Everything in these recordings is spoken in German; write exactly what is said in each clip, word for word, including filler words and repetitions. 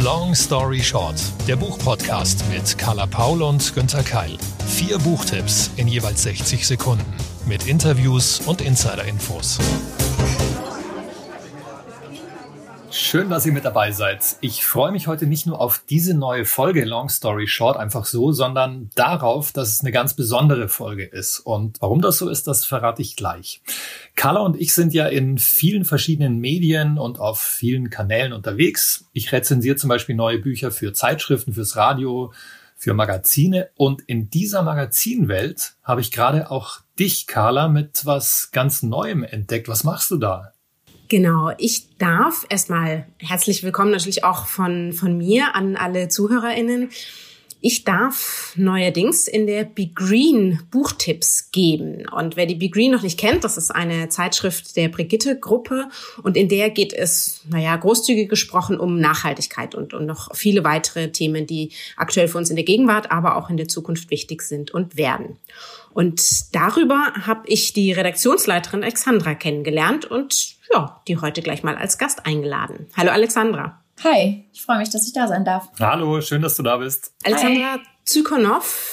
Long Story Short, der Buchpodcast mit Carla Paul und Günther Keil. Vier Buchtipps in jeweils sechzig Sekunden mit Interviews und Insider-Infos. Schön, dass ihr mit dabei seid. Ich freue mich heute nicht nur auf diese neue Folge Long Story Short einfach so, sondern darauf, dass es eine ganz besondere Folge ist. Und warum das so ist, das verrate ich gleich. Carla und ich sind ja in vielen verschiedenen Medien und auf vielen Kanälen unterwegs. Ich rezensiere zum Beispiel neue Bücher für Zeitschriften, fürs Radio, für Magazine. Und in dieser Magazinwelt habe ich gerade auch dich, Carla, mit was ganz Neuem entdeckt. Was machst du da? Genau, ich darf erstmal herzlich willkommen natürlich auch von von mir an alle ZuhörerInnen. Ich darf neuerdings in der BeGreen Buchtipps geben. Und wer die BeGreen noch nicht kennt, das ist eine Zeitschrift der Brigitte-Gruppe. Und in der geht es, naja, großzügig gesprochen um Nachhaltigkeit und um noch viele weitere Themen, die aktuell für uns in der Gegenwart, aber auch in der Zukunft wichtig sind und werden. Und darüber habe ich die Redaktionsleiterin Alexandra kennengelernt und ja, die heute gleich mal als Gast eingeladen. Hallo Alexandra. Hi, ich freue mich, dass ich da sein darf. Hallo, schön, dass du da bist. Alexandra Zykonow,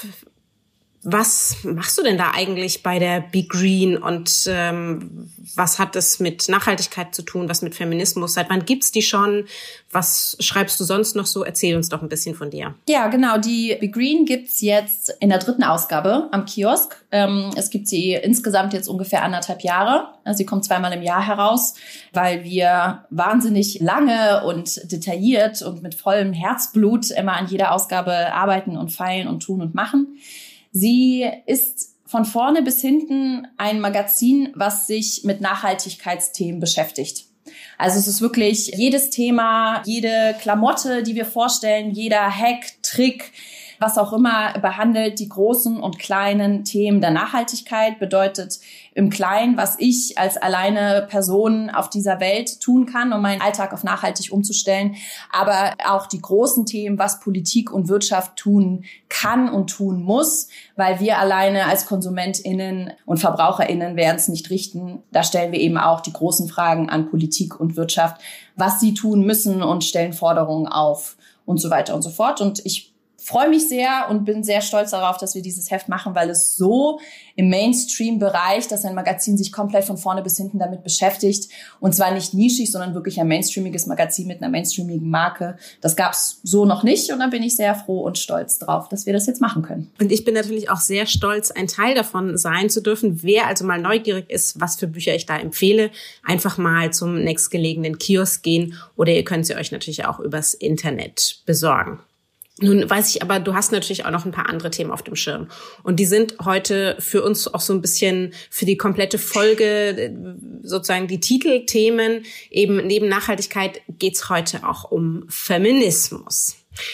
was machst du denn da eigentlich bei der BeGreen und ähm, was hat es mit Nachhaltigkeit zu tun, was mit Feminismus? Seit wann gibt's die schon? Was schreibst du sonst noch so? Erzähl uns doch ein bisschen von dir. Ja, genau. Die BeGreen gibt's jetzt in der dritten Ausgabe am Kiosk. Ähm, es gibt sie insgesamt jetzt ungefähr anderthalb Jahre. Also sie kommt zweimal im Jahr heraus, weil wir wahnsinnig lange und detailliert und mit vollem Herzblut immer an jeder Ausgabe arbeiten und feilen und tun und machen. Sie ist von vorne bis hinten ein Magazin, was sich mit Nachhaltigkeitsthemen beschäftigt. Also es ist wirklich jedes Thema, jede Klamotte, die wir vorstellen, jeder Hack, Trick, was auch immer, behandelt die großen und kleinen Themen der Nachhaltigkeit, bedeutet im Kleinen, was ich als alleine Person auf dieser Welt tun kann, um meinen Alltag auf nachhaltig umzustellen, aber auch die großen Themen, was Politik und Wirtschaft tun kann und tun muss, weil wir alleine als KonsumentInnen und VerbraucherInnen werden es nicht richten. Da stellen wir eben auch die großen Fragen an Politik und Wirtschaft, was sie tun müssen und stellen Forderungen auf und so weiter und so fort. Und ich freue mich sehr und bin sehr stolz darauf, dass wir dieses Heft machen, weil es so im Mainstream-Bereich, dass ein Magazin sich komplett von vorne bis hinten damit beschäftigt. Und zwar nicht nischig, sondern wirklich ein mainstreamiges Magazin mit einer mainstreamigen Marke. Das gab es so noch nicht und da bin ich sehr froh und stolz drauf, dass wir das jetzt machen können. Und ich bin natürlich auch sehr stolz, ein Teil davon sein zu dürfen. Wer also mal neugierig ist, was für Bücher ich da empfehle, einfach mal zum nächstgelegenen Kiosk gehen oder ihr könnt sie euch natürlich auch übers Internet besorgen. Nun weiß ich aber, du hast natürlich auch noch ein paar andere Themen auf dem Schirm. Und die sind heute für uns auch so ein bisschen für die komplette Folge, sozusagen die Titelthemen. Eben neben Nachhaltigkeit geht's heute auch um Feminismus.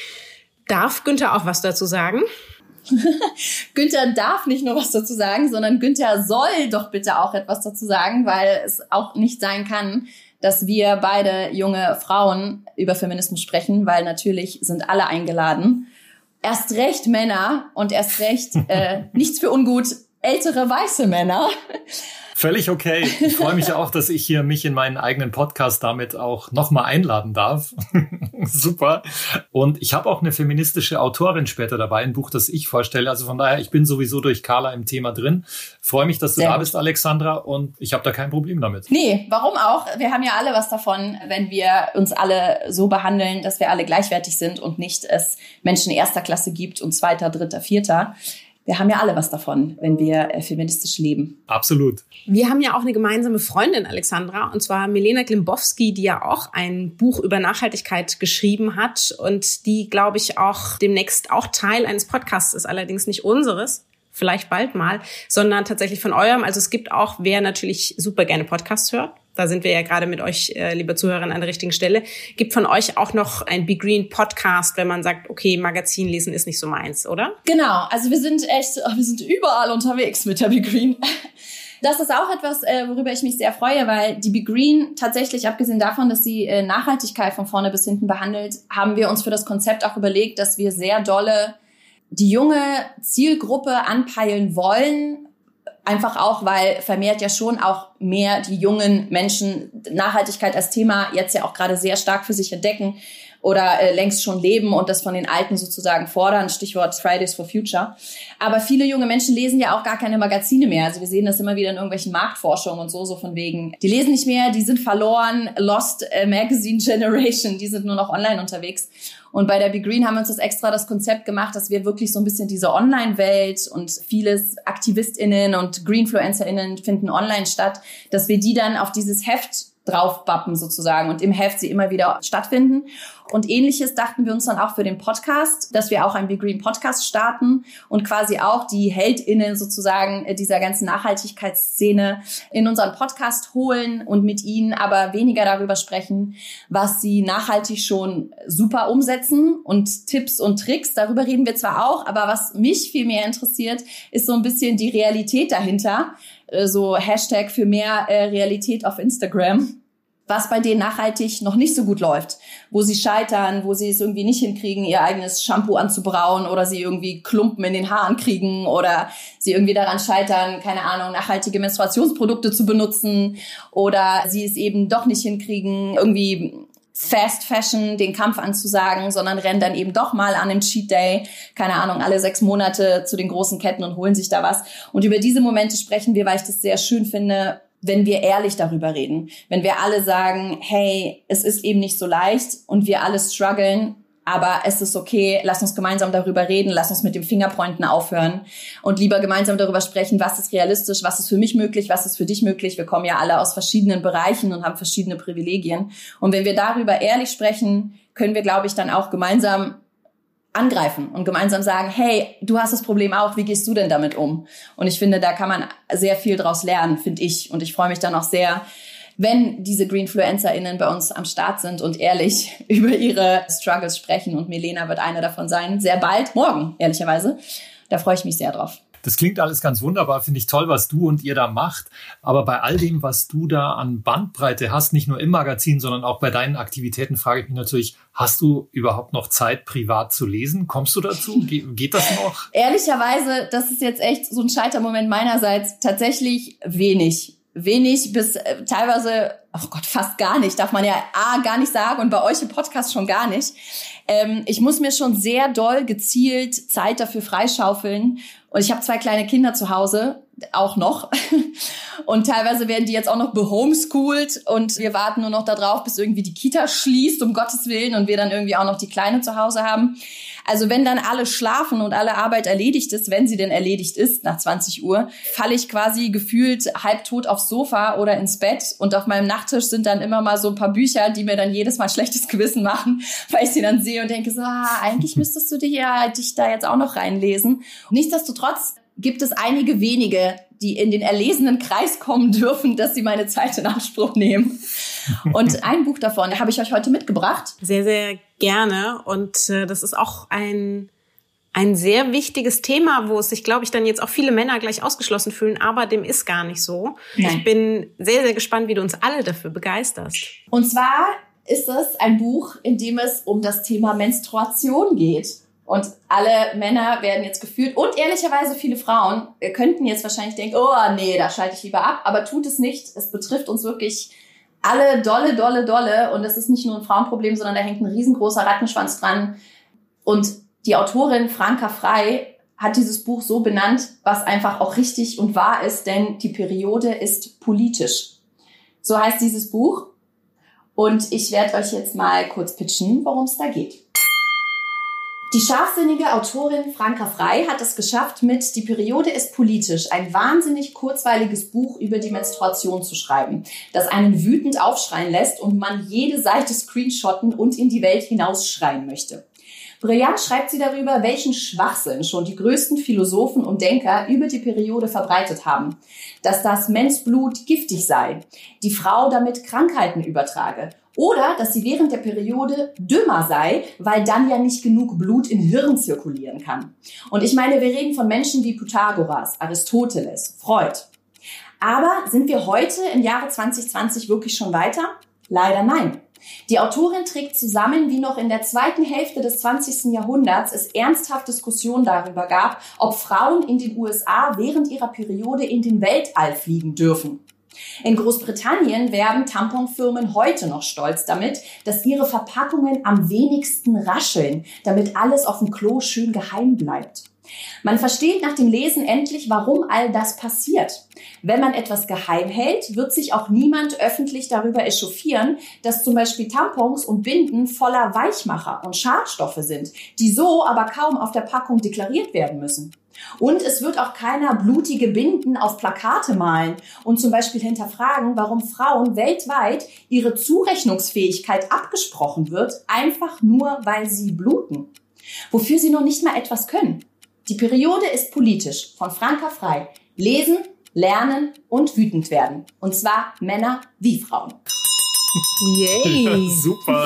Darf Günther auch was dazu sagen? Günther darf nicht nur was dazu sagen, sondern Günther soll doch bitte auch etwas dazu sagen, weil es auch nicht sein kann, dass wir beide junge Frauen über Feminismus sprechen, weil natürlich sind alle eingeladen. Erst recht Männer und erst recht, äh, nichts für ungut, ältere weiße Männer. Völlig okay. Ich freue mich auch, dass ich hier mich in meinen eigenen Podcast damit auch nochmal einladen darf. Super. Und ich habe auch eine feministische Autorin später dabei, ein Buch, das ich vorstelle. Also von daher, ich bin sowieso durch Carla im Thema drin. Freue mich, dass du Sehr da gut. bist, Alexandra. Und ich habe da kein Problem damit. Nee, warum auch? Wir haben ja alle was davon, wenn wir uns alle so behandeln, dass wir alle gleichwertig sind und nicht es Menschen erster Klasse gibt und zweiter, dritter, vierter. Wir haben ja alle was davon, wenn wir feministisch leben. Absolut. Wir haben ja auch eine gemeinsame Freundin, Alexandra, und zwar Milena Glimbowski, die ja auch ein Buch über Nachhaltigkeit geschrieben hat und die, glaube ich, auch demnächst auch Teil eines Podcasts ist, allerdings nicht unseres, vielleicht bald mal, sondern tatsächlich von eurem. Also es gibt auch, wer natürlich super gerne Podcasts hört, da sind wir ja gerade mit euch, äh, liebe Zuhörerinnen, an der richtigen Stelle, gibt von euch auch noch ein BeGreen Podcast, wenn man sagt, okay, Magazin lesen ist nicht so meins, oder? Genau, also wir sind echt, wir sind überall unterwegs mit der BeGreen. Das ist auch etwas, äh, worüber ich mich sehr freue, weil die BeGreen tatsächlich, abgesehen davon, dass sie äh, Nachhaltigkeit von vorne bis hinten behandelt, haben wir uns für das Konzept auch überlegt, dass wir sehr dolle die junge Zielgruppe anpeilen wollen, einfach auch, weil vermehrt ja schon auch mehr die jungen Menschen Nachhaltigkeit als Thema jetzt ja auch gerade sehr stark für sich entdecken oder äh, längst schon leben und das von den Alten sozusagen fordern, Stichwort Fridays for Future. Aber viele junge Menschen lesen ja auch gar keine Magazine mehr. Also wir sehen das immer wieder in irgendwelchen Marktforschungen und so, so von wegen, die lesen nicht mehr, die sind verloren, Lost äh, Magazine Generation, die sind nur noch online unterwegs. Und bei der Be Green haben wir uns das extra das Konzept gemacht, dass wir wirklich so ein bisschen diese Online-Welt und vieles AktivistInnen und GreenfluencerInnen finden online statt, dass wir die dann auf dieses Heft draufbappen sozusagen und im Heft sie immer wieder stattfinden. Und Ähnliches dachten wir uns dann auch für den Podcast, dass wir auch einen Be Green Podcast starten und quasi auch die HeldInnen sozusagen dieser ganzen Nachhaltigkeitsszene in unseren Podcast holen und mit ihnen aber weniger darüber sprechen, was sie nachhaltig schon super umsetzen und Tipps und Tricks, darüber reden wir zwar auch, aber was mich viel mehr interessiert, ist so ein bisschen die Realität dahinter. So Hashtag für mehr äh, Realität auf Instagram, was bei denen nachhaltig noch nicht so gut läuft, wo sie scheitern, wo sie es irgendwie nicht hinkriegen, ihr eigenes Shampoo anzubrauen oder sie irgendwie Klumpen in den Haaren kriegen oder sie irgendwie daran scheitern, keine Ahnung, nachhaltige Menstruationsprodukte zu benutzen oder sie es eben doch nicht hinkriegen, irgendwie Fast Fashion den Kampf anzusagen, sondern rennen dann eben doch mal an einem Cheat Day, keine Ahnung, alle sechs Monate zu den großen Ketten und holen sich da was. Und über diese Momente sprechen wir, weil ich das sehr schön finde, wenn wir ehrlich darüber reden. Wenn wir alle sagen, hey, es ist eben nicht so leicht und wir alle strugglen, aber es ist okay, lass uns gemeinsam darüber reden, lass uns mit dem Fingerpointen aufhören und lieber gemeinsam darüber sprechen, was ist realistisch, was ist für mich möglich, was ist für dich möglich. Wir kommen ja alle aus verschiedenen Bereichen und haben verschiedene Privilegien. Und wenn wir darüber ehrlich sprechen, können wir, glaube ich, dann auch gemeinsam angreifen und gemeinsam sagen, hey, du hast das Problem auch, wie gehst du denn damit um? Und ich finde, da kann man sehr viel draus lernen, finde ich. Und ich freue mich dann auch sehr, wenn diese GreenfluencerInnen bei uns am Start sind und ehrlich über ihre Struggles sprechen. Und Milena wird eine davon sein. Sehr bald, morgen, ehrlicherweise. Da freue ich mich sehr drauf. Das klingt alles ganz wunderbar, finde ich toll, was du und ihr da macht. Aber bei all dem, was du da an Bandbreite hast, nicht nur im Magazin, sondern auch bei deinen Aktivitäten, frage ich mich natürlich, hast du überhaupt noch Zeit, privat zu lesen? Kommst du dazu? Ge- geht das noch? Ehrlicherweise, das ist jetzt echt so ein Scheitermoment meinerseits, tatsächlich wenig. Wenig bis äh, teilweise, oh Gott, fast gar nicht, darf man ja A, gar nicht sagen und bei euch im Podcast schon gar nicht. Ähm, ich muss mir schon sehr doll gezielt Zeit dafür freischaufeln. Und ich habe zwei kleine Kinder zu Hause, auch noch. Und teilweise werden die jetzt auch noch behomeschoolt und wir warten nur noch darauf, bis irgendwie die Kita schließt, um Gottes Willen, und wir dann irgendwie auch noch die Kleine zu Hause haben. Also wenn dann alle schlafen und alle Arbeit erledigt ist, wenn sie denn erledigt ist, nach zwanzig Uhr, falle ich quasi gefühlt halbtot aufs Sofa oder ins Bett. Und auf meinem Nachttisch sind dann immer mal so ein paar Bücher, die mir dann jedes Mal schlechtes Gewissen machen, weil ich sie dann sehe und denke so, ah, eigentlich müsstest du dich ja dich da jetzt auch noch reinlesen. Nichtsdestotrotz gibt es einige wenige, die in den erlesenen Kreis kommen dürfen, dass sie meine Zeit in Anspruch nehmen. Und ein Buch davon habe ich euch heute mitgebracht. Sehr, sehr gerne. Und äh, das ist auch ein ein sehr wichtiges Thema, wo es sich, glaube ich, dann jetzt auch viele Männer gleich ausgeschlossen fühlen, aber dem ist gar nicht so. Nein. Ich bin sehr, sehr gespannt, wie du uns alle dafür begeisterst. Und zwar ist es ein Buch, in dem es um das Thema Menstruation geht. Und alle Männer werden jetzt gefühlt und ehrlicherweise viele Frauen könnten jetzt wahrscheinlich denken, oh nee, da schalte ich lieber ab, aber tut es nicht. Es betrifft uns wirklich alle dolle, dolle, dolle und es ist nicht nur ein Frauenproblem, sondern da hängt ein riesengroßer Rattenschwanz dran. Und die Autorin Franka Frei hat dieses Buch so benannt, was einfach auch richtig und wahr ist, denn die Periode ist politisch. So heißt dieses Buch und ich werde euch jetzt mal kurz pitchen, worum es da geht. Die scharfsinnige Autorin Franka Frei hat es geschafft, mit Die Periode ist politisch ein wahnsinnig kurzweiliges Buch über die Menstruation zu schreiben, das einen wütend aufschreien lässt und man jede Seite screenshotten und in die Welt hinausschreien möchte. Brillant schreibt sie darüber, welchen Schwachsinn schon die größten Philosophen und Denker über die Periode verbreitet haben. Dass das Mensblut giftig sei, die Frau damit Krankheiten übertrage. Oder dass sie während der Periode dümmer sei, weil dann ja nicht genug Blut im Hirn zirkulieren kann. Und ich meine, wir reden von Menschen wie Pythagoras, Aristoteles, Freud. Aber sind wir heute im Jahre zwanzig zwanzig wirklich schon weiter? Leider nein. Die Autorin trägt zusammen, wie noch in der zweiten Hälfte des zwanzigsten Jahrhunderts es ernsthaft Diskussionen darüber gab, ob Frauen in den U S A während ihrer Periode in den Weltall fliegen dürfen. In Großbritannien werben Tamponfirmen heute noch stolz damit, dass ihre Verpackungen am wenigsten rascheln, damit alles auf dem Klo schön geheim bleibt. Man versteht nach dem Lesen endlich, warum all das passiert. Wenn man etwas geheim hält, wird sich auch niemand öffentlich darüber echauffieren, dass zum Beispiel Tampons und Binden voller Weichmacher und Schadstoffe sind, die so aber kaum auf der Packung deklariert werden müssen. Und es wird auch keiner blutige Binden auf Plakate malen und zum Beispiel hinterfragen, warum Frauen weltweit ihre Zurechnungsfähigkeit abgesprochen wird, einfach nur, weil sie bluten. Wofür sie noch nicht mal etwas können. Die Periode ist politisch, von Franka Frei. Lesen, lernen und wütend werden. Und zwar Männer wie Frauen. Yay. Ja, super.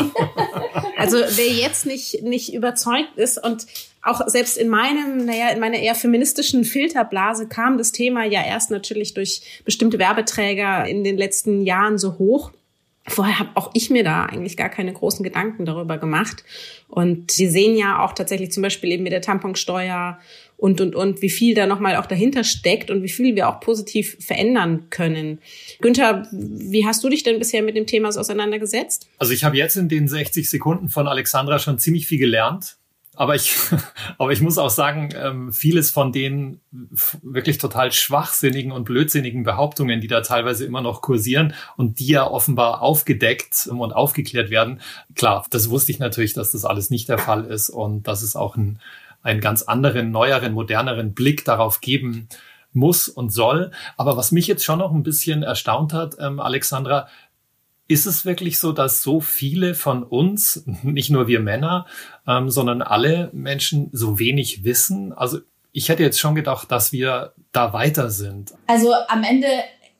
Also wer jetzt nicht, nicht überzeugt ist und auch selbst in meinem, naja, in meiner eher feministischen Filterblase kam das Thema ja erst natürlich durch bestimmte Werbeträger in den letzten Jahren so hoch. Vorher habe auch ich mir da eigentlich gar keine großen Gedanken darüber gemacht. Und wir sehen ja auch tatsächlich zum Beispiel eben mit der Tamponsteuer und, und, und, wie viel da nochmal auch dahinter steckt und wie viel wir auch positiv verändern können. Günther, wie hast du dich denn bisher mit dem Thema so auseinandergesetzt? Also ich habe jetzt in den sechzig Sekunden von Alexandra schon ziemlich viel gelernt. Aber ich, aber ich muss auch sagen, vieles von den wirklich total schwachsinnigen und blödsinnigen Behauptungen, die da teilweise immer noch kursieren und die ja offenbar aufgedeckt und aufgeklärt werden. Klar, das wusste ich natürlich, dass das alles nicht der Fall ist und dass es auch einen, einen ganz anderen, neueren, moderneren Blick darauf geben muss und soll. Aber was mich jetzt schon noch ein bisschen erstaunt hat, ähm, Alexandra, ist es wirklich so, dass so viele von uns, nicht nur wir Männer, ähm, sondern alle Menschen so wenig wissen? Also ich hätte jetzt schon gedacht, dass wir da weiter sind. Also am Ende,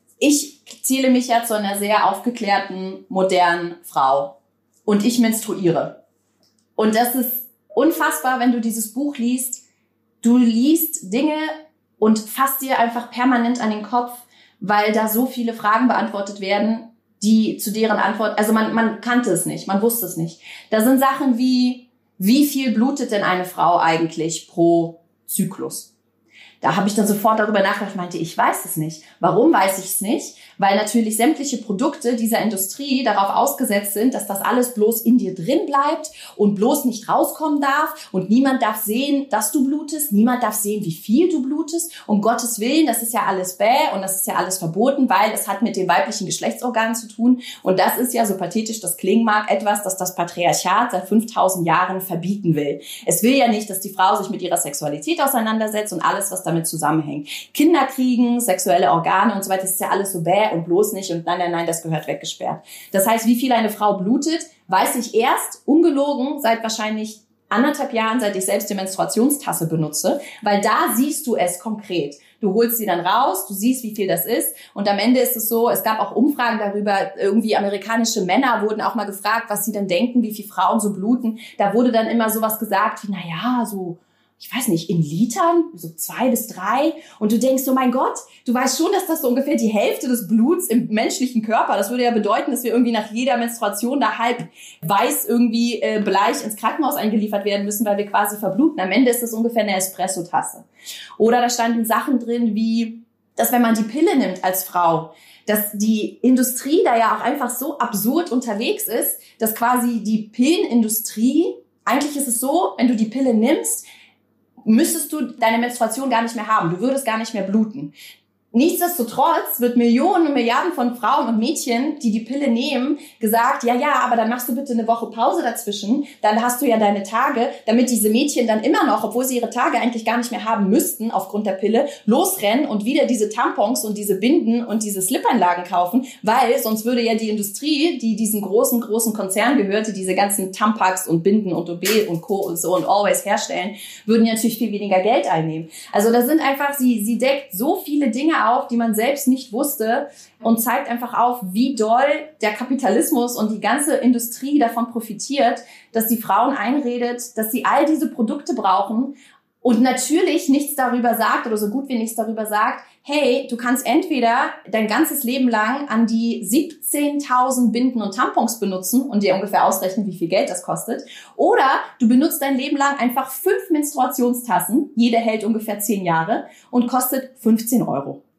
ich zähle mich ja zu einer sehr aufgeklärten, modernen Frau. Und ich menstruiere. Und das ist unfassbar, wenn du dieses Buch liest. Du liest Dinge und fasst dir einfach permanent an den Kopf, weil da so viele Fragen beantwortet werden, die zu deren Antwort, also man, man kannte es nicht, man wusste es nicht. Da sind Sachen wie, wie viel blutet denn eine Frau eigentlich pro Zyklus? Da habe ich dann sofort darüber nachgedacht, meinte, ich weiß es nicht. Warum weiß ich es nicht? Weil natürlich sämtliche Produkte dieser Industrie darauf ausgesetzt sind, dass das alles bloß in dir drin bleibt und bloß nicht rauskommen darf und niemand darf sehen, dass du blutest, niemand darf sehen, wie viel du blutest. Um Gottes Willen, das ist ja alles bäh und das ist ja alles verboten, weil es hat mit den weiblichen Geschlechtsorganen zu tun und das ist ja, so pathetisch das klingen mag, etwas, das das Patriarchat seit fünftausend Jahren verbieten will. Es will ja nicht, dass die Frau sich mit ihrer Sexualität auseinandersetzt und alles, was damit zusammenhängt. Kinder kriegen, sexuelle Organe und so weiter, das ist ja alles so bäh und bloß nicht und nein, nein, nein, das gehört weggesperrt. Das heißt, wie viel eine Frau blutet, weiß ich erst, ungelogen, seit wahrscheinlich anderthalb Jahren, seit ich selbst die Menstruationstasse benutze, weil da siehst du es konkret. Du holst sie dann raus, du siehst, wie viel das ist und am Ende ist es so, es gab auch Umfragen darüber, irgendwie amerikanische Männer wurden auch mal gefragt, was sie denn denken, wie viele Frauen so bluten. Da wurde dann immer sowas gesagt wie, na ja, so ich weiß nicht, in Litern, so zwei bis drei. Und du denkst so, mein Gott, du weißt schon, dass das so ungefähr die Hälfte des Bluts im menschlichen Körper, das würde ja bedeuten, dass wir irgendwie nach jeder Menstruation da halb weiß irgendwie äh, bleich ins Krankenhaus eingeliefert werden müssen, weil wir quasi verbluten. Am Ende ist das ungefähr eine Espresso-Tasse. Oder da standen Sachen drin wie, dass wenn man die Pille nimmt als Frau, dass die Industrie da ja auch einfach so absurd unterwegs ist, dass quasi die Pillenindustrie, eigentlich ist es so, wenn du die Pille nimmst, müsstest du deine Menstruation gar nicht mehr haben. Du würdest gar nicht mehr bluten. Nichtsdestotrotz wird Millionen und Milliarden von Frauen und Mädchen, die die Pille nehmen, gesagt, ja, ja, aber dann machst du bitte eine Woche Pause dazwischen, dann hast du ja deine Tage, damit diese Mädchen dann immer noch, obwohl sie ihre Tage eigentlich gar nicht mehr haben müssten aufgrund der Pille, losrennen und wieder diese Tampons und diese Binden und diese Slip-Einlagen kaufen, weil sonst würde ja die Industrie, die diesen großen, großen Konzern gehört, die diese ganzen Tampax und Binden und O B und Co. und so und Always herstellen, würden ja natürlich viel weniger Geld einnehmen. Also da sind einfach, sie, sie deckt so viele Dinge auf, die man selbst nicht wusste und zeigt einfach auf, wie doll der Kapitalismus und die ganze Industrie davon profitiert, dass die Frauen einredet, dass sie all diese Produkte brauchen und natürlich nichts darüber sagt oder so gut wie nichts darüber sagt, hey, du kannst entweder dein ganzes Leben lang an die siebzehntausend Binden und Tampons benutzen und dir ungefähr ausrechnen, wie viel Geld das kostet, oder du benutzt dein Leben lang einfach fünf Menstruationstassen, jede hält ungefähr zehn Jahre und kostet fünfzehn Euro.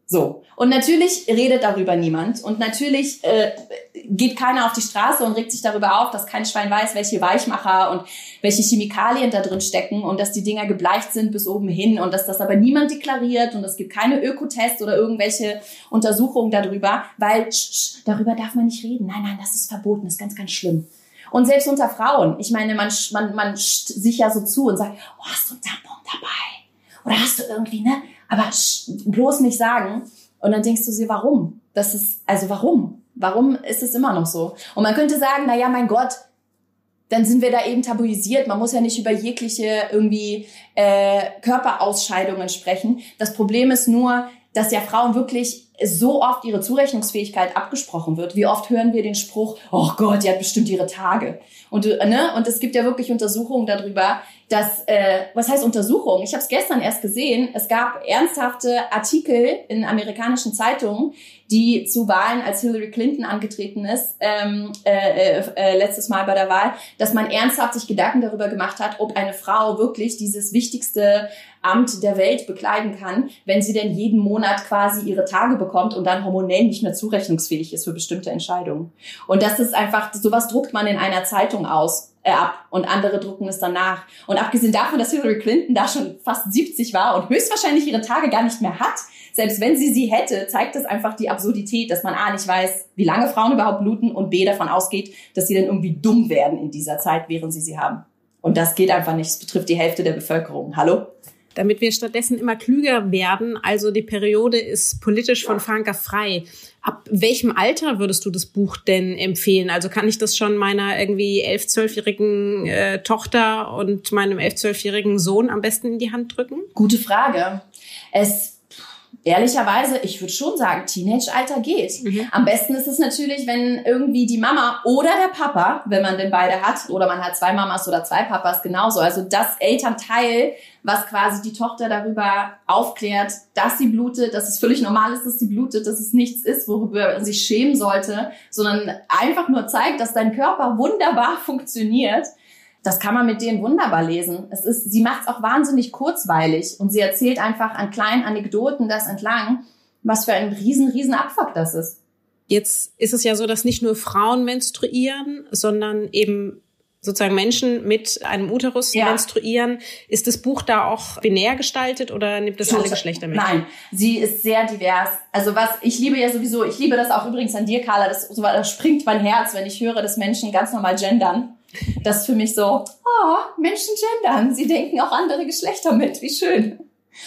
So. Und natürlich redet darüber niemand. Und natürlich äh, geht keiner auf die Straße und regt sich darüber auf, dass kein Schwein weiß, welche Weichmacher und welche Chemikalien da drin stecken und dass die Dinger gebleicht sind bis oben hin und dass das aber niemand deklariert und es gibt keine Ökotests oder irgendwelche Untersuchungen darüber, weil sch, sch, darüber darf man nicht reden. Nein, nein, das ist verboten, das ist ganz, ganz schlimm. Und selbst unter Frauen, ich meine, man, man, man sich ja so zu und sagt, oh, hast du ein Tampon dabei? Oder hast du irgendwie, ne? Aber bloß nicht sagen. Und dann denkst du dir, warum? Das ist, also warum? Warum ist es immer noch so? Und man könnte sagen, na ja, mein Gott, dann sind wir da eben tabuisiert. Man muss ja nicht über jegliche irgendwie äh, Körperausscheidungen sprechen. Das Problem ist nur, dass ja Frauen wirklich so oft ihre Zurechnungsfähigkeit abgesprochen wird. Wie oft hören wir den Spruch, oh Gott, die hat bestimmt ihre Tage. Und, ne? Und es gibt ja wirklich Untersuchungen darüber, dass, äh, was heißt Untersuchungen? Ich habe es gestern erst gesehen. Es gab ernsthafte Artikel in amerikanischen Zeitungen, die zu Wahlen, als Hillary Clinton angetreten ist, ähm, äh, äh, letztes Mal bei der Wahl, dass man ernsthaft sich Gedanken darüber gemacht hat, ob eine Frau wirklich dieses wichtigste Amt der Welt bekleiden kann, wenn sie denn jeden Monat quasi ihre Tage bekommt und dann hormonell nicht mehr zurechnungsfähig ist für bestimmte Entscheidungen. Und das ist einfach, sowas druckt man in einer Zeitung aus. Äh, ab und andere drucken es dann nach. Und abgesehen davon, dass Hillary Clinton da schon fast siebzig war und höchstwahrscheinlich ihre Tage gar nicht mehr hat, selbst wenn sie sie hätte, zeigt das einfach die Absurdität, dass man A, nicht weiß, wie lange Frauen überhaupt bluten und B, davon ausgeht, dass sie dann irgendwie dumm werden in dieser Zeit, während sie sie haben. Und das geht einfach nicht. Es betrifft die Hälfte der Bevölkerung. Hallo? Damit wir stattdessen immer klüger werden, also die Periode ist politisch von Franka frei. Ab welchem Alter würdest du das Buch denn empfehlen? Also kann ich das schon meiner irgendwie elf-, zwölfjährigen äh, Tochter und meinem elf-, zwölfjährigen Sohn am besten in die Hand drücken? Gute Frage. Es Ehrlicherweise, ich würde schon sagen, Teenage-Alter geht. Mhm. Am besten ist es natürlich, wenn irgendwie die Mama oder der Papa, wenn man denn beide hat, oder man hat zwei Mamas oder zwei Papas, genauso. Also das Elternteil, was quasi die Tochter darüber aufklärt, dass sie blutet, dass es völlig normal ist, dass sie blutet, dass es nichts ist, worüber man sich schämen sollte, sondern einfach nur zeigt, dass dein Körper wunderbar funktioniert. Das kann man mit denen wunderbar lesen. Es ist, sie macht es auch wahnsinnig kurzweilig und sie erzählt einfach an kleinen Anekdoten das entlang, was für ein riesen, riesen Abfuck das ist. Jetzt ist es ja so, dass nicht nur Frauen menstruieren, sondern eben sozusagen Menschen mit einem Uterus ja. menstruieren. Ist das Buch da auch binär gestaltet oder nimmt das alle Geschlechter mit? Nein, sie ist sehr divers. Also was, ich liebe ja sowieso, ich liebe das auch übrigens an dir, Carla, das, das springt mein Herz, wenn ich höre, dass Menschen ganz normal gendern. Das ist für mich so, oh, Menschen gendern, sie denken auch andere Geschlechter mit, wie schön.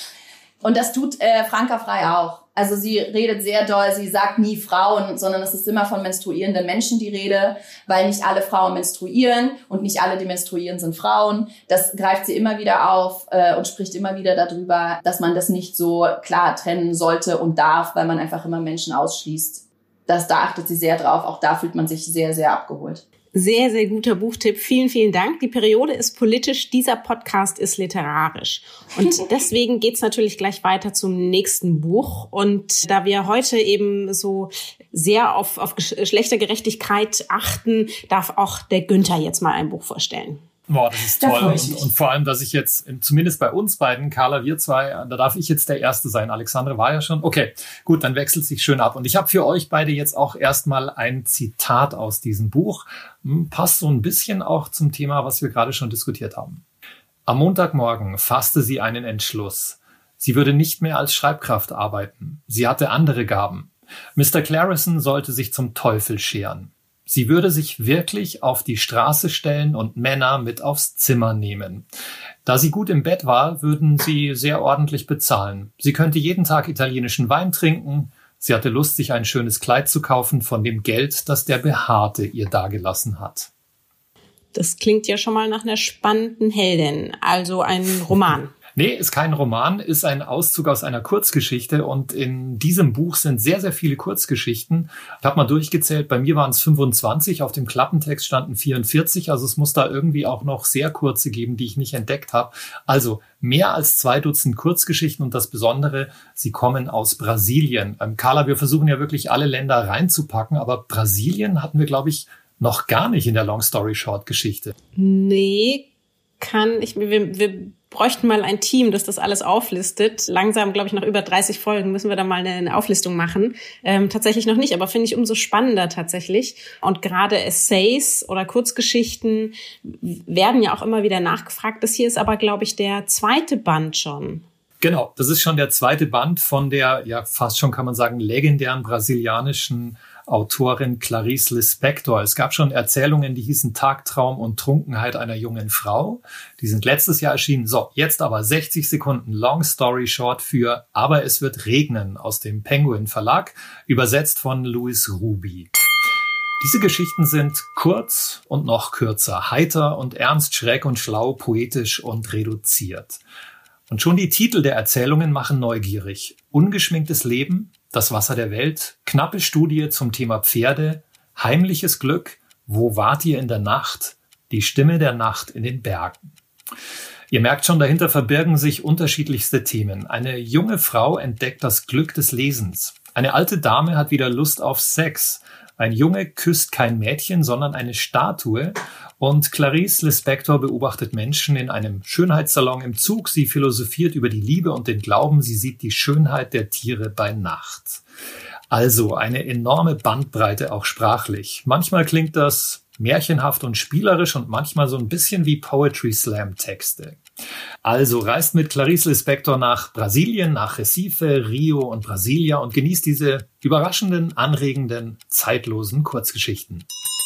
Und das tut äh, Franka frei auch. Also sie redet sehr doll, sie sagt nie Frauen, sondern es ist immer von menstruierenden Menschen die Rede, weil nicht alle Frauen menstruieren und nicht alle, die menstruieren, sind Frauen. Das greift sie immer wieder auf äh, und spricht immer wieder darüber, dass man das nicht so klar trennen sollte und darf, weil man einfach immer Menschen ausschließt. Das, da achtet sie sehr drauf, auch da fühlt man sich sehr, sehr abgeholt. Sehr, sehr guter Buchtipp. Vielen, vielen Dank. Die Periode ist politisch, dieser Podcast ist literarisch. Und deswegen geht's natürlich gleich weiter zum nächsten Buch. Und da wir heute eben so sehr auf, auf Geschlechtergerechtigkeit achten, darf auch der Günther jetzt mal ein Buch vorstellen. Boah, das ist toll. Und, und vor allem, dass ich jetzt, zumindest bei uns beiden, Carla, wir zwei, da darf ich jetzt der Erste sein. Alexandre war ja schon. Okay, gut, dann wechselt sich schön ab. Und ich habe für euch beide jetzt auch erstmal ein Zitat aus diesem Buch. Passt so ein bisschen auch zum Thema, was wir gerade schon diskutiert haben. Am Montagmorgen fasste sie einen Entschluss. Sie würde nicht mehr als Schreibkraft arbeiten. Sie hatte andere Gaben. Mister Clarison sollte sich zum Teufel scheren. Sie würde sich wirklich auf die Straße stellen und Männer mit aufs Zimmer nehmen. Da sie gut im Bett war, würden sie sehr ordentlich bezahlen. Sie könnte jeden Tag italienischen Wein trinken. Sie hatte Lust, sich ein schönes Kleid zu kaufen von dem Geld, das der Behaarte ihr dagelassen hat. Das klingt ja schon mal nach einer spannenden Heldin, also ein Roman. Nee, ist kein Roman, ist ein Auszug aus einer Kurzgeschichte und in diesem Buch sind sehr, sehr viele Kurzgeschichten. Ich habe mal durchgezählt, bei mir waren es fünfundzwanzig, auf dem Klappentext standen vierundvierzig, also es muss da irgendwie auch noch sehr kurze geben, die ich nicht entdeckt habe. Also mehr als zwei Dutzend Kurzgeschichten und das Besondere, sie kommen aus Brasilien. Ähm, Carla, wir versuchen ja wirklich alle Länder reinzupacken, aber Brasilien hatten wir, glaube ich, noch gar nicht in der Long Story Short Geschichte. Nee, kann, ich, wir, wir bräuchten mal ein Team, das das alles auflistet. Langsam, glaube ich, nach über dreißig Folgen müssen wir da mal eine, eine Auflistung machen. Ähm, tatsächlich noch nicht, aber finde ich umso spannender tatsächlich. Und gerade Essays oder Kurzgeschichten werden ja auch immer wieder nachgefragt. Das hier ist aber, glaube ich, der zweite Band schon. Genau, das ist schon der zweite Band von der, ja fast schon kann man sagen, legendären brasilianischen Autorin Clarice Lispector. Es gab schon Erzählungen, die hießen Tagtraum und Trunkenheit einer jungen Frau. Die sind letztes Jahr erschienen. So, jetzt aber sechzig Sekunden Long Story Short für Aber es wird regnen aus dem Penguin Verlag, übersetzt von Louis Ruby. Diese Geschichten sind kurz und noch kürzer, heiter und ernst, schräg und schlau, poetisch und reduziert. Und schon die Titel der Erzählungen machen neugierig. Ungeschminktes Leben, das Wasser der Welt, knappe Studie zum Thema Pferde, heimliches Glück, wo wart ihr in der Nacht, die Stimme der Nacht in den Bergen. Ihr merkt schon, dahinter verbirgen sich unterschiedlichste Themen. Eine junge Frau entdeckt das Glück des Lesens. Eine alte Dame hat wieder Lust auf Sex. Ein Junge küsst kein Mädchen, sondern eine Statue. Und Clarice Lispector beobachtet Menschen in einem Schönheitssalon im Zug. Sie philosophiert über die Liebe und den Glauben. Sie sieht die Schönheit der Tiere bei Nacht. Also eine enorme Bandbreite, auch sprachlich. Manchmal klingt das märchenhaft und spielerisch und manchmal so ein bisschen wie Poetry Slam Texte. Also reist mit Clarice Lispector nach Brasilien, nach Recife, Rio und Brasilia und genießt diese überraschenden, anregenden, zeitlosen Kurzgeschichten.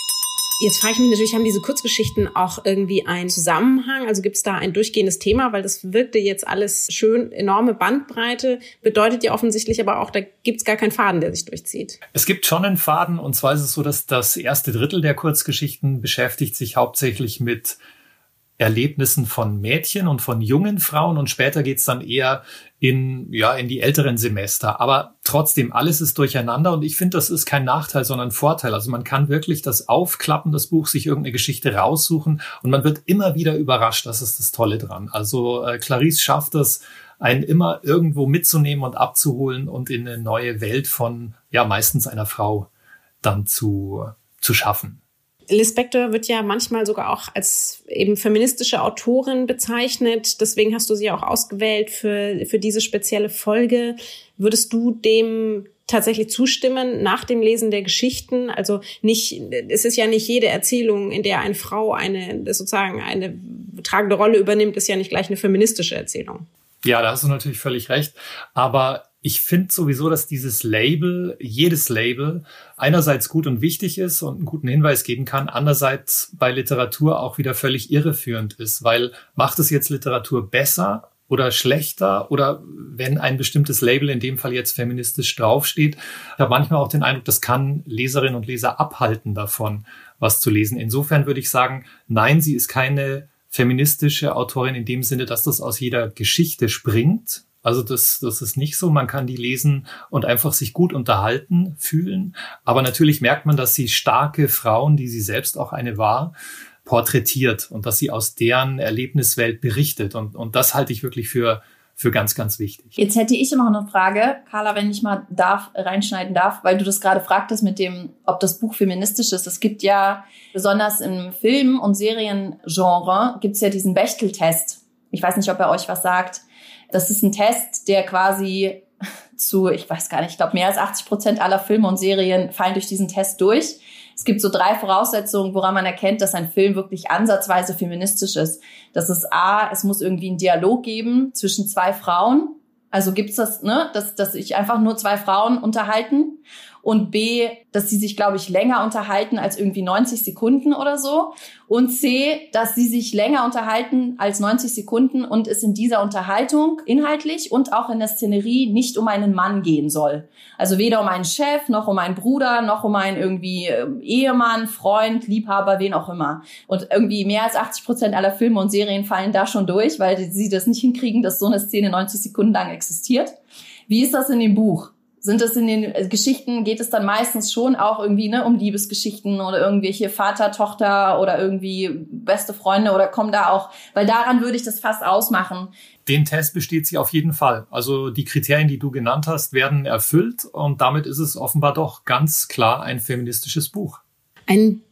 Jetzt frage ich mich natürlich, haben diese Kurzgeschichten auch irgendwie einen Zusammenhang? Also gibt es da ein durchgehendes Thema? Weil das wirkte jetzt alles schön, enorme Bandbreite, bedeutet ja offensichtlich aber auch, da gibt es gar keinen Faden, der sich durchzieht. Es gibt schon einen Faden, und zwar ist es so, dass das erste Drittel der Kurzgeschichten beschäftigt sich hauptsächlich mit Erlebnissen von Mädchen und von jungen Frauen und später geht's dann eher in ja in die älteren Semester. Aber trotzdem, alles ist durcheinander und ich finde, das ist kein Nachteil, sondern ein Vorteil. Also man kann wirklich das aufklappen, das Buch, sich irgendeine Geschichte raussuchen und man wird immer wieder überrascht. Das ist das Tolle dran. Also äh, Clarice schafft es, einen immer irgendwo mitzunehmen und abzuholen und in eine neue Welt von ja meistens einer Frau dann zu zu schaffen. Lispector wird ja manchmal sogar auch als eben feministische Autorin bezeichnet. Deswegen hast du sie auch ausgewählt für, für diese spezielle Folge. Würdest du dem tatsächlich zustimmen nach dem Lesen der Geschichten? Also nicht, es ist ja nicht jede Erzählung, in der eine Frau eine, sozusagen eine tragende Rolle übernimmt, ist ja nicht gleich eine feministische Erzählung. Ja, da hast du natürlich völlig recht. Aber ich finde sowieso, dass dieses Label, jedes Label, einerseits gut und wichtig ist und einen guten Hinweis geben kann, andererseits bei Literatur auch wieder völlig irreführend ist, weil macht es jetzt Literatur besser oder schlechter oder wenn ein bestimmtes Label, in dem Fall jetzt feministisch draufsteht, ich habe manchmal auch den Eindruck, das kann Leserinnen und Leser abhalten davon, was zu lesen. Insofern würde ich sagen, nein, sie ist keine feministische Autorin in dem Sinne, dass das aus jeder Geschichte springt. Also das, das ist nicht so. Man kann die lesen und einfach sich gut unterhalten fühlen. Aber natürlich merkt man, dass sie starke Frauen, die sie selbst auch eine war, porträtiert und dass sie aus deren Erlebniswelt berichtet. Und, und das halte ich wirklich für, für ganz, ganz wichtig. Jetzt hätte ich immer noch eine Frage, Carla, wenn ich mal darf, reinschneiden darf, weil du das gerade fragtest mit dem, ob das Buch feministisch ist. Es gibt ja, besonders im Film- und Seriengenre, gibt es ja diesen Bechtel-Test. Ich weiß nicht, ob er euch was sagt. Das ist ein Test, der quasi zu, ich weiß gar nicht, ich glaube mehr als achtzig Prozent aller Filme und Serien fallen durch diesen Test durch. Es gibt so drei Voraussetzungen, woran man erkennt, dass ein Film wirklich ansatzweise feministisch ist. Das ist A, es muss irgendwie einen Dialog geben zwischen zwei Frauen. Also gibt's das, ne, dass, dass sich einfach nur zwei Frauen unterhalten. Und B, dass sie sich, glaube ich, länger unterhalten als irgendwie neunzig Sekunden oder so. Und C, dass sie sich länger unterhalten als neunzig Sekunden und es in dieser Unterhaltung inhaltlich und auch in der Szenerie nicht um einen Mann gehen soll. Also weder um einen Chef, noch um einen Bruder, noch um einen irgendwie Ehemann, Freund, Liebhaber, wen auch immer. Und irgendwie mehr als achtzig Prozent aller Filme und Serien fallen da schon durch, weil sie das nicht hinkriegen, dass so eine Szene neunzig Sekunden lang existiert. Wie ist das in dem Buch? Sind es in den Geschichten, geht es dann meistens schon auch irgendwie ne um Liebesgeschichten oder irgendwelche Vater, Tochter oder irgendwie beste Freunde oder kommen da auch, weil daran würde ich das fast ausmachen. Den Test besteht sie auf jeden Fall. Also die Kriterien, die du genannt hast, werden erfüllt und damit ist es offenbar doch ganz klar ein feministisches Buch. Ein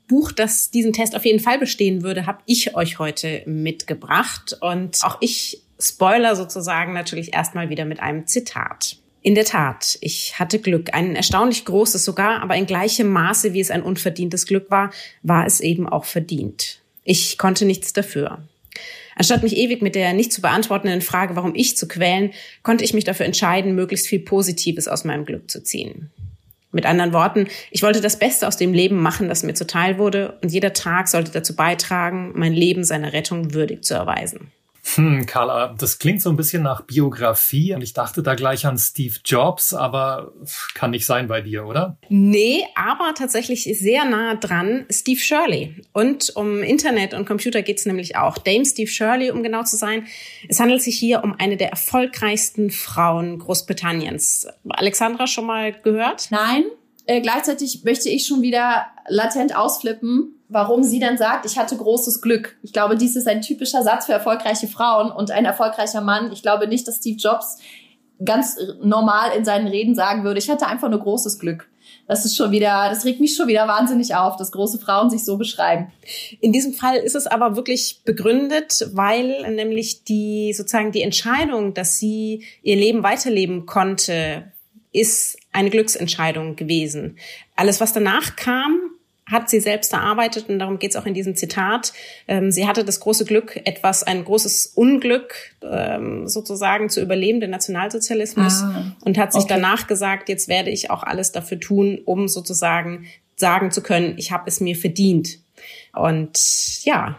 Buch, das diesen Test auf jeden Fall bestehen würde, habe ich euch heute mitgebracht. Und auch ich spoiler sozusagen natürlich erstmal wieder mit einem Zitat. In der Tat, ich hatte Glück, ein erstaunlich großes sogar, aber in gleichem Maße, wie es ein unverdientes Glück war, war es eben auch verdient. Ich konnte nichts dafür. Anstatt mich ewig mit der nicht zu beantwortenden Frage, warum ich, zu quälen, konnte ich mich dafür entscheiden, möglichst viel Positives aus meinem Glück zu ziehen. Mit anderen Worten, ich wollte das Beste aus dem Leben machen, das mir zuteil wurde, und jeder Tag sollte dazu beitragen, mein Leben seiner Rettung würdig zu erweisen. Hm, Carla, das klingt so ein bisschen nach Biografie und ich dachte da gleich an Steve Jobs, aber kann nicht sein bei dir, oder? Nee, aber tatsächlich sehr nah dran Steve Shirley. Und um Internet und Computer geht's nämlich auch. Dame Steve Shirley, um genau zu sein. Es handelt sich hier um eine der erfolgreichsten Frauen Großbritanniens. Alexandra, schon mal gehört? Nein. Äh, gleichzeitig möchte ich schon wieder latent ausflippen, warum sie dann sagt, ich hatte großes Glück. Ich glaube, dies ist ein typischer Satz für erfolgreiche Frauen und ein erfolgreicher Mann. Ich glaube nicht, dass Steve Jobs ganz normal in seinen Reden sagen würde, ich hatte einfach nur großes Glück. Das ist schon wieder, das regt mich schon wieder wahnsinnig auf, dass große Frauen sich so beschreiben. In diesem Fall ist es aber wirklich begründet, weil nämlich die, sozusagen die Entscheidung, dass sie ihr Leben weiterleben konnte, ist eine Glücksentscheidung gewesen. Alles, was danach kam, hat sie selbst erarbeitet, und darum geht es auch in diesem Zitat. Ähm, sie hatte das große Glück, etwas, ein großes Unglück ähm, sozusagen zu überleben, den Nationalsozialismus, ah, und hat sich okay. danach gesagt, jetzt werde ich auch alles dafür tun, um sozusagen sagen zu können, ich habe es mir verdient. Und ja,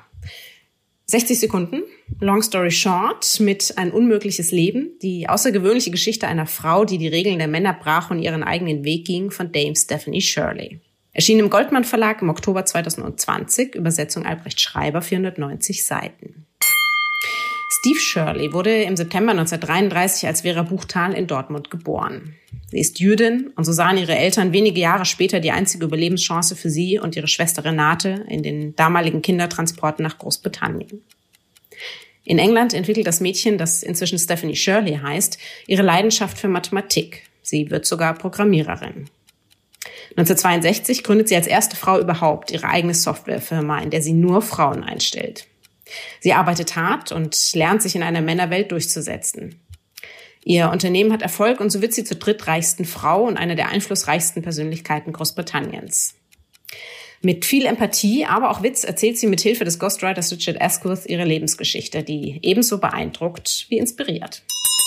sechzig Sekunden, long story short, mit Ein unmögliches Leben, die außergewöhnliche Geschichte einer Frau, die die Regeln der Männer brach und ihren eigenen Weg ging, von Dame Stephanie Shirley. Erschien im Goldmann Verlag im Oktober zweitausendzwanzig, Übersetzung Albrecht Schreiber, vierhundertneunzig Seiten. Steve Shirley wurde im September neunzehnhundertdreiunddreißig als Vera Buchtal in Dortmund geboren. Sie ist Jüdin, und so sahen ihre Eltern wenige Jahre später die einzige Überlebenschance für sie und ihre Schwester Renate in den damaligen Kindertransporten nach Großbritannien. In England entwickelt das Mädchen, das inzwischen Stephanie Shirley heißt, ihre Leidenschaft für Mathematik. Sie wird sogar Programmiererin. neunzehnhundertzweiundsechzig gründet sie als erste Frau überhaupt ihre eigene Softwarefirma, in der sie nur Frauen einstellt. Sie arbeitet hart und lernt, sich in einer Männerwelt durchzusetzen. Ihr Unternehmen hat Erfolg, und so wird sie zur drittreichsten Frau und einer der einflussreichsten Persönlichkeiten Großbritanniens. Mit viel Empathie, aber auch Witz erzählt sie mit Hilfe des Ghostwriters Richard Askwith ihre Lebensgeschichte, die ebenso beeindruckt wie inspiriert.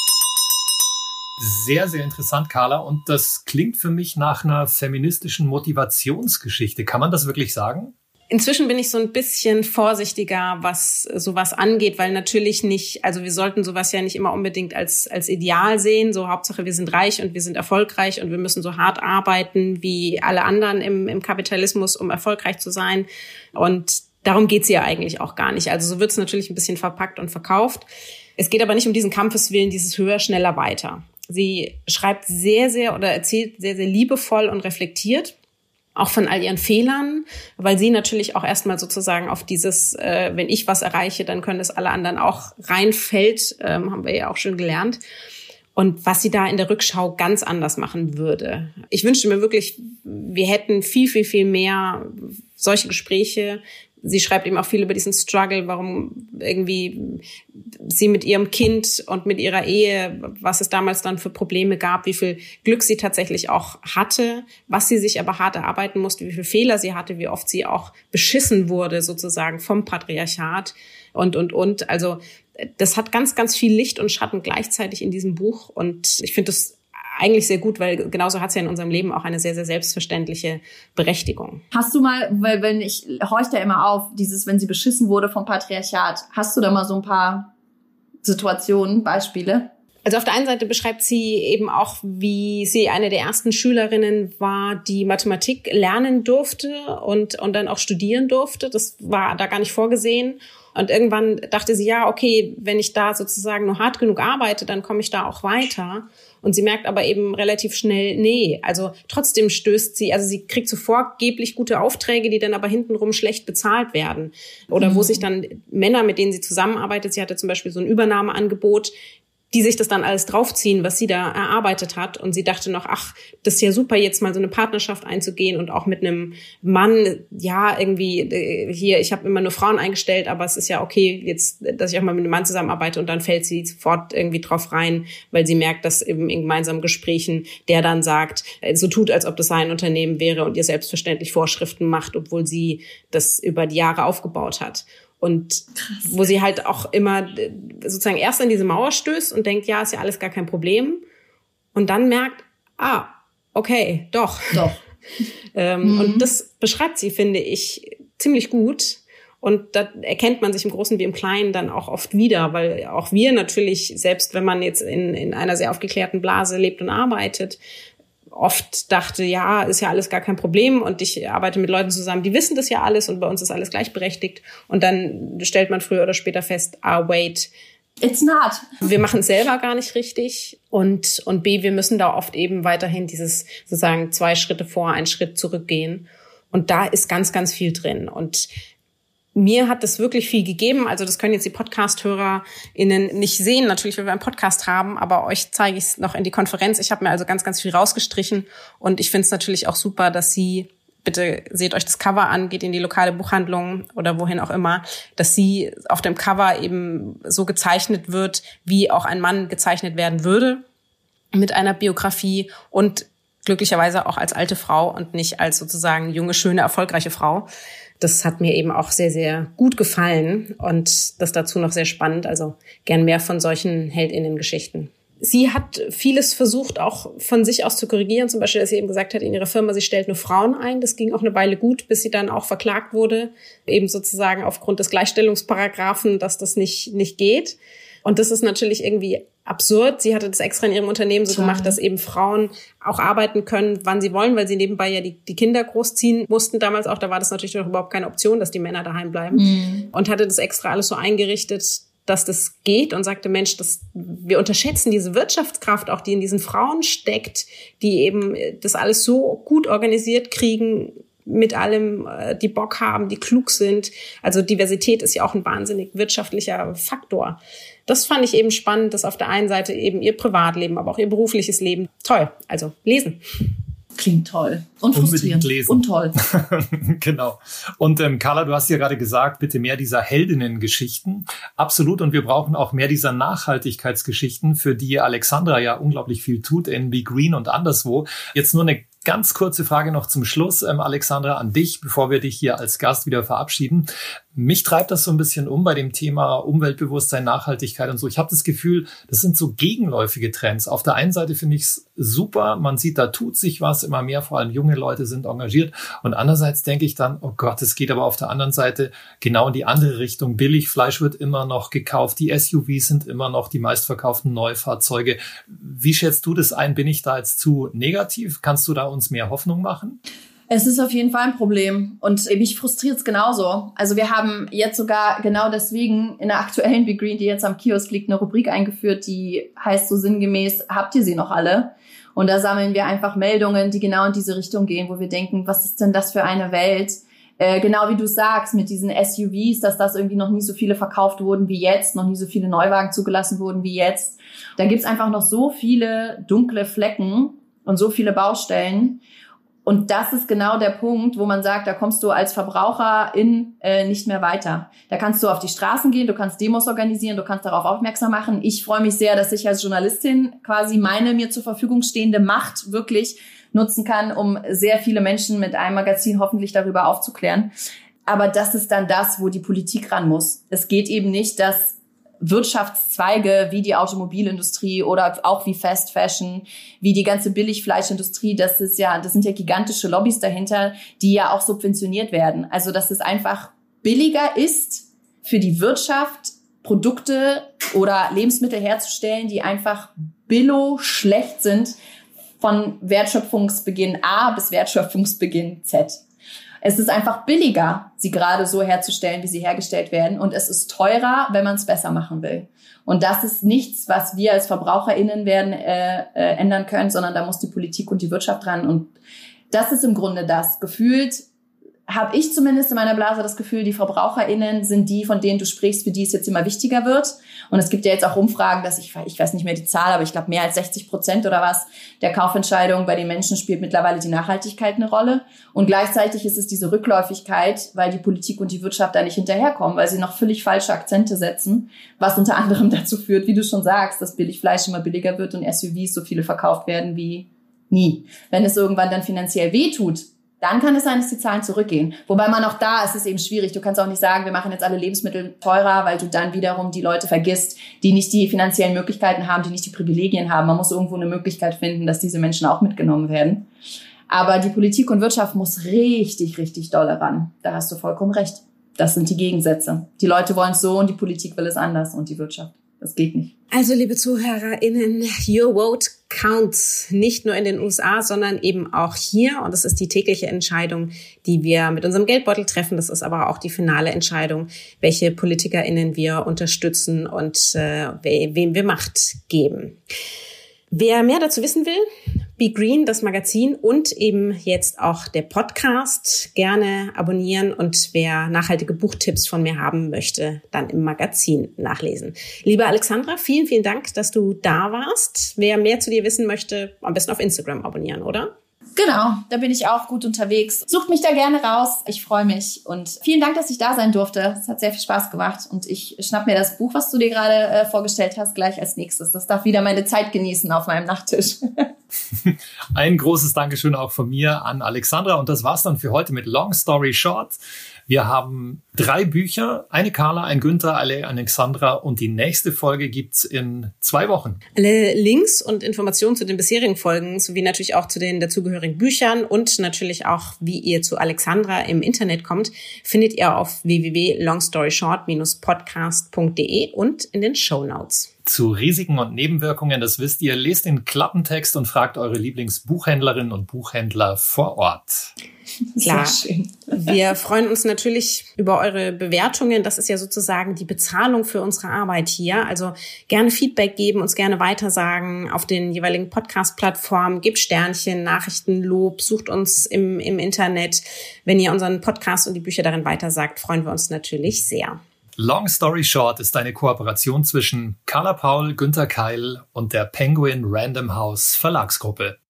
Sehr, sehr interessant, Carla. Und das klingt für mich nach einer feministischen Motivationsgeschichte. Kann man das wirklich sagen? Inzwischen bin ich so ein bisschen vorsichtiger, was sowas angeht, weil natürlich nicht, also wir sollten sowas ja nicht immer unbedingt als als Ideal sehen. So Hauptsache, wir sind reich und wir sind erfolgreich und wir müssen so hart arbeiten wie alle anderen im, im Kapitalismus, um erfolgreich zu sein. Und darum geht's ja eigentlich auch gar nicht. Also so wird's natürlich ein bisschen verpackt und verkauft. Es geht aber nicht um diesen Kampfeswillen, dieses höher, schneller, weiter. Sie schreibt sehr, sehr oder erzählt sehr, sehr liebevoll und reflektiert, auch von all ihren Fehlern, weil sie natürlich auch erstmal sozusagen auf dieses, äh, wenn ich was erreiche, dann können das alle anderen auch, reinfällt, ähm, haben wir ja auch schon gelernt. Und was sie da in der Rückschau ganz anders machen würde. Ich wünschte mir wirklich, wir hätten viel, viel, viel mehr solche Gespräche. Sie schreibt eben auch viel über diesen Struggle, warum irgendwie sie mit ihrem Kind und mit ihrer Ehe, was es damals dann für Probleme gab, wie viel Glück sie tatsächlich auch hatte, was sie sich aber hart erarbeiten musste, wie viele Fehler sie hatte, wie oft sie auch beschissen wurde sozusagen vom Patriarchat und, und, und. Also das hat ganz, ganz viel Licht und Schatten gleichzeitig in diesem Buch, und ich finde das eigentlich sehr gut, weil genauso hat es ja in unserem Leben auch eine sehr, sehr selbstverständliche Berechtigung. Hast du mal, weil wenn ich horch da immer auf, dieses, wenn sie beschissen wurde vom Patriarchat, hast du da mal so ein paar Situationen, Beispiele? Also auf der einen Seite beschreibt sie eben auch, wie sie eine der ersten Schülerinnen war, die Mathematik lernen durfte und, und dann auch studieren durfte. Das war da gar nicht vorgesehen. Und irgendwann dachte sie, ja, okay, wenn ich da sozusagen nur hart genug arbeite, dann komme ich da auch weiter. Und sie merkt aber eben relativ schnell, nee, also trotzdem stößt sie, also sie kriegt so vorgeblich gute Aufträge, die dann aber hintenrum schlecht bezahlt werden. Oder mhm. wo sich dann Männer, mit denen sie zusammenarbeitet, sie hatte zum Beispiel so ein Übernahmeangebot, die sich das dann alles draufziehen, was sie da erarbeitet hat. Und sie dachte noch, ach, das ist ja super, jetzt mal so eine Partnerschaft einzugehen und auch mit einem Mann, ja, irgendwie hier, ich habe immer nur Frauen eingestellt, aber es ist ja okay, jetzt, dass ich auch mal mit einem Mann zusammenarbeite. Und dann fällt sie sofort irgendwie drauf rein, weil sie merkt, dass eben in gemeinsamen Gesprächen der dann sagt, so tut, als ob das sein Unternehmen wäre und ihr selbstverständlich Vorschriften macht, obwohl sie das über die Jahre aufgebaut hat. Und krass, wo sie halt auch immer sozusagen erst an diese Mauer stößt und denkt, ja, ist ja alles gar kein Problem. Und dann merkt, ah, okay, doch. Doch. ähm, mhm. Und das beschreibt sie, finde ich, ziemlich gut. Und da erkennt man sich im Großen wie im Kleinen dann auch oft wieder, weil auch wir natürlich, selbst wenn man jetzt in, in einer sehr aufgeklärten Blase lebt und arbeitet, oft dachte, ja, ist ja alles gar kein Problem und ich arbeite mit Leuten zusammen, die wissen das ja alles und bei uns ist alles gleichberechtigt. Und dann stellt man früher oder später fest, ah, wait, it's not. Wir machen es selber gar nicht richtig und, und B, wir müssen da oft eben weiterhin dieses sozusagen zwei Schritte vor, einen Schritt zurückgehen. Und da ist ganz, ganz viel drin. Und mir hat das wirklich viel gegeben. Also das können jetzt die Podcast-HörerInnen nicht sehen, natürlich, weil wir einen Podcast haben, aber euch zeige ich es noch in die Konferenz. Ich habe mir also ganz, ganz viel rausgestrichen und ich finde es natürlich auch super, dass sie, bitte seht euch das Cover an, geht in die lokale Buchhandlung oder wohin auch immer, dass sie auf dem Cover eben so gezeichnet wird, wie auch ein Mann gezeichnet werden würde mit einer Biografie und glücklicherweise auch als alte Frau und nicht als sozusagen junge, schöne, erfolgreiche Frau. Das hat mir eben auch sehr, sehr gut gefallen und das dazu noch sehr spannend. Also gern mehr von solchen HeldInnen-Geschichten. Sie hat vieles versucht, auch von sich aus zu korrigieren. Zum Beispiel, dass sie eben gesagt hat, in ihrer Firma, sie stellt nur Frauen ein. Das ging auch eine Weile gut, bis sie dann auch verklagt wurde. Eben sozusagen aufgrund des Gleichstellungsparagraphen, dass das nicht, nicht geht. Und das ist natürlich irgendwie absurd. Sie hatte das extra in ihrem Unternehmen so gemacht, dass eben Frauen auch arbeiten können, wann sie wollen, weil sie nebenbei ja die, die Kinder großziehen mussten damals auch. Da war das natürlich noch überhaupt keine Option, dass die Männer daheim bleiben. Mhm. Und hatte das extra alles so eingerichtet, dass das geht und sagte, Mensch, das, wir unterschätzen diese Wirtschaftskraft auch, die in diesen Frauen steckt, die eben das alles so gut organisiert kriegen, mit allem, die Bock haben, die klug sind. Also Diversität ist ja auch ein wahnsinnig wirtschaftlicher Faktor. Das fand ich eben spannend, dass auf der einen Seite eben ihr Privatleben, aber auch ihr berufliches Leben toll. Also lesen. Klingt toll. Und frustrierend. Lesen. Und toll. Genau. Und ähm, Carla, du hast ja gerade gesagt, bitte mehr dieser Heldinnen-Geschichten. Absolut. Und wir brauchen auch mehr dieser Nachhaltigkeitsgeschichten, für die Alexandra ja unglaublich viel tut in Be Green und anderswo. Jetzt nur eine ganz kurze Frage noch zum Schluss, ähm, Alexandra, an dich, bevor wir dich hier als Gast wieder verabschieden. Mich treibt das so ein bisschen um bei dem Thema Umweltbewusstsein, Nachhaltigkeit und so. Ich habe das Gefühl, das sind so gegenläufige Trends. Auf der einen Seite finde ich es super, man sieht, da tut sich was, immer mehr, vor allem junge Leute sind engagiert. Und andererseits denke ich dann, oh Gott, es geht aber auf der anderen Seite genau in die andere Richtung. Billigfleisch wird immer noch gekauft, die S U Vs sind immer noch die meistverkauften Neufahrzeuge. Wie schätzt du das ein? Bin ich da jetzt zu negativ? Kannst du da uns mehr Hoffnung machen? Es ist auf jeden Fall ein Problem und mich frustriert es genauso. Also wir haben jetzt sogar genau deswegen in der aktuellen Be Green, die jetzt am Kiosk liegt, eine Rubrik eingeführt, die heißt so sinngemäß, habt ihr sie noch alle? Und da sammeln wir einfach Meldungen, die genau in diese Richtung gehen, wo wir denken, was ist denn das für eine Welt? Äh, genau wie du sagst, mit diesen S U Vs, dass das irgendwie noch nie so viele verkauft wurden wie jetzt, noch nie so viele Neuwagen zugelassen wurden wie jetzt. Da gibt's einfach noch so viele dunkle Flecken und so viele Baustellen. Und das ist genau der Punkt, wo man sagt, da kommst du als Verbraucherin äh, nicht mehr weiter. Da kannst du auf die Straßen gehen, du kannst Demos organisieren, du kannst darauf aufmerksam machen. Ich freue mich sehr, dass ich als Journalistin quasi meine mir zur Verfügung stehende Macht wirklich nutzen kann, um sehr viele Menschen mit einem Magazin hoffentlich darüber aufzuklären. Aber das ist dann das, wo die Politik ran muss. Es geht eben nicht, dass Wirtschaftszweige wie die Automobilindustrie oder auch wie Fast Fashion, wie die ganze Billigfleischindustrie, das ist ja, das sind ja gigantische Lobbys dahinter, die ja auch subventioniert werden. Also, dass es einfach billiger ist für die Wirtschaft, Produkte oder Lebensmittel herzustellen, die einfach billo schlecht sind von Wertschöpfungsbeginn A bis Wertschöpfungsbeginn Z. Es ist einfach billiger, sie gerade so herzustellen, wie sie hergestellt werden. Und es ist teurer, wenn man es besser machen will. Und das ist nichts, was wir als VerbraucherInnen werden äh, äh, ändern können, sondern da muss die Politik und die Wirtschaft ran. Und das ist im Grunde das. Gefühlt habe ich zumindest in meiner Blase das Gefühl, die VerbraucherInnen sind die, von denen du sprichst, für die es jetzt immer wichtiger wird. Und es gibt ja jetzt auch Umfragen, dass ich, ich weiß nicht mehr die Zahl, aber ich glaube mehr als sechzig Prozent oder was der Kaufentscheidung bei den Menschen spielt mittlerweile die Nachhaltigkeit eine Rolle. Und gleichzeitig ist es diese Rückläufigkeit, weil die Politik und die Wirtschaft da nicht hinterherkommen, weil sie noch völlig falsche Akzente setzen, was unter anderem dazu führt, wie du schon sagst, dass Billigfleisch immer billiger wird und S U Vs so viele verkauft werden wie nie. Wenn es irgendwann dann finanziell wehtut, dann kann es sein, dass die Zahlen zurückgehen. Wobei man auch da ist es eben schwierig. Du kannst auch nicht sagen, wir machen jetzt alle Lebensmittel teurer, weil du dann wiederum die Leute vergisst, die nicht die finanziellen Möglichkeiten haben, die nicht die Privilegien haben. Man muss irgendwo eine Möglichkeit finden, dass diese Menschen auch mitgenommen werden. Aber die Politik und Wirtschaft muss richtig, richtig doll ran. Da hast du vollkommen recht. Das sind die Gegensätze. Die Leute wollen es so und die Politik will es anders und die Wirtschaft. Das geht nicht. Also, liebe ZuhörerInnen, your vote counts. Nicht nur in den U S A, sondern eben auch hier. Und das ist die tägliche Entscheidung, die wir mit unserem Geldbeutel treffen. Das ist aber auch die finale Entscheidung, welche PolitikerInnen wir unterstützen und äh, we- wem wir Macht geben. Wer mehr dazu wissen will, Be Green, das Magazin und eben jetzt auch der Podcast, gerne abonnieren. Und wer nachhaltige Buchtipps von mir haben möchte, dann im Magazin nachlesen. Liebe Alexandra, vielen, vielen Dank, dass du da warst. Wer mehr zu dir wissen möchte, am besten auf Instagram abonnieren, oder? Genau, da bin ich auch gut unterwegs. Sucht mich da gerne raus. Ich freue mich. Und vielen Dank, dass ich da sein durfte. Es hat sehr viel Spaß gemacht. Und ich schnapp mir das Buch, was du dir gerade äh, vorgestellt hast, gleich als nächstes. Das darf wieder meine Zeit genießen auf meinem Nachttisch. Ein großes Dankeschön auch von mir an Alexandra. Und das war's dann für heute mit Long Story Short. Wir haben drei Bücher, eine Carla, ein Günther, eine Alexandra und die nächste Folge gibt's in zwei Wochen. Alle Links und Informationen zu den bisherigen Folgen sowie natürlich auch zu den dazugehörigen Büchern und natürlich auch, wie ihr zu Alexandra im Internet kommt, findet ihr auf w w w punkt longstoryshort dash podcast punkt d e und in den Shownotes. Zu Risiken und Nebenwirkungen, das wisst ihr, lest den Klappentext und fragt eure Lieblingsbuchhändlerinnen und Buchhändler vor Ort. Klar. Sehr schön. Wir freuen uns natürlich über eure Bewertungen. Das ist ja sozusagen die Bezahlung für unsere Arbeit hier. Also gerne Feedback geben, uns gerne weitersagen auf den jeweiligen Podcast-Plattformen. Gebt Sternchen, Nachrichten, Lob, sucht uns im, im Internet. Wenn ihr unseren Podcast und die Bücher darin weitersagt, freuen wir uns natürlich sehr. Long Story Short ist eine Kooperation zwischen Carla Paul, Günther Keil und der Penguin Random House Verlagsgruppe.